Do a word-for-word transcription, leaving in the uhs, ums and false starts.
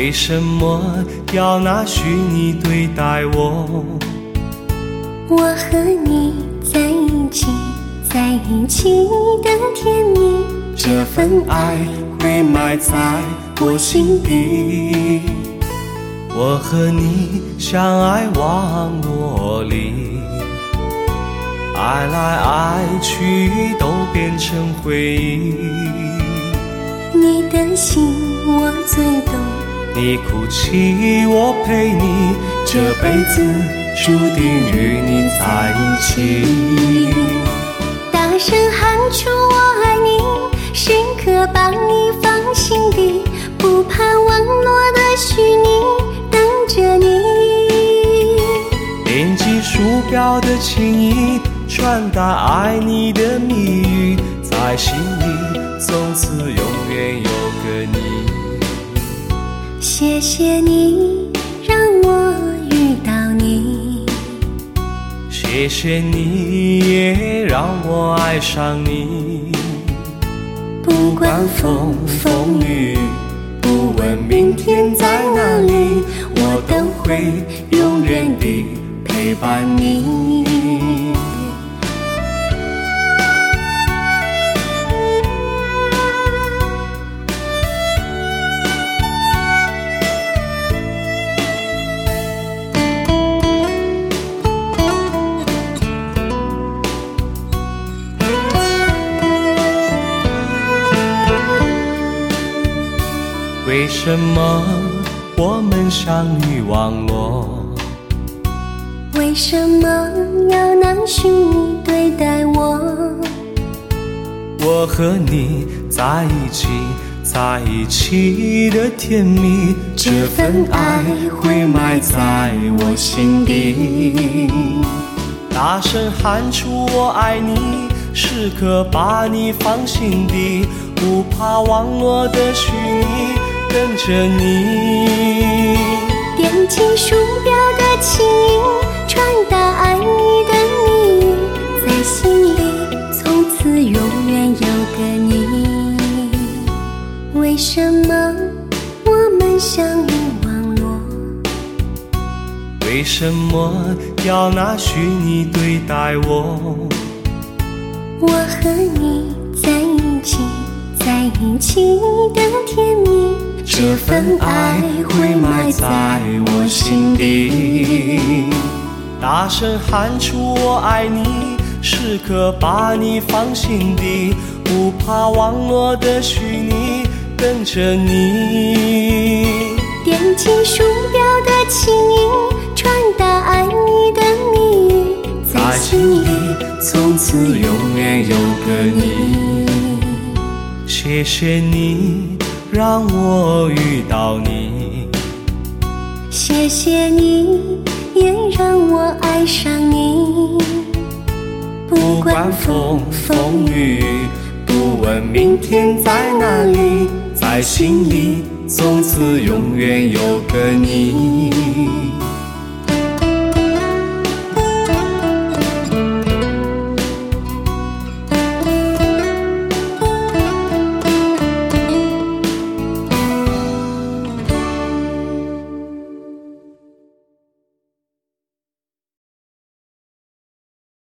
为什么要拿虚拟对待我？ 我和你在一起，在一起的甜蜜， 这份爱会埋在我心底。我和你相爱网络里，爱来爱去都变成回忆。 你的心我最懂， 你哭泣我陪你，这辈子注定与你在一起。 大声喊出我爱你，时刻把你放心底，不怕网络的虚拟，等着你。 点击鼠标的情意，传达爱你的蜜语，在心里从此永远有个你。 谢谢你让我遇到你， 谢谢你也让我爱上你。 不管风风雨，不问明天在哪里，我都会永远地陪伴你。 为什么我们相遇网络？ 为什么要拿虚拟对待我？ 我和你在一起，在一起的甜蜜，这份爱会埋在我心底。大声喊出我爱你，时刻把你放心底，不怕网络的虚拟，跟着你。 点击鼠标的情音，传达爱你的蜜语，在心里从此永远有个你。为什么我们相遇网络？ 为什么要拿虚拟对待我？ 我和你在一起，在一起的甜蜜， 这份爱会埋在我心底。大声喊出我爱你，时刻把你放心底，不怕网络的虚拟，跟着你。 点击鼠标的情音，传达爱你的蜜语， 在心里从此永远有个你。谢谢你让我遇到你， 谢谢你也让我爱上你。 不管风风雨，不问明天在哪里，在心里从此永远有个你。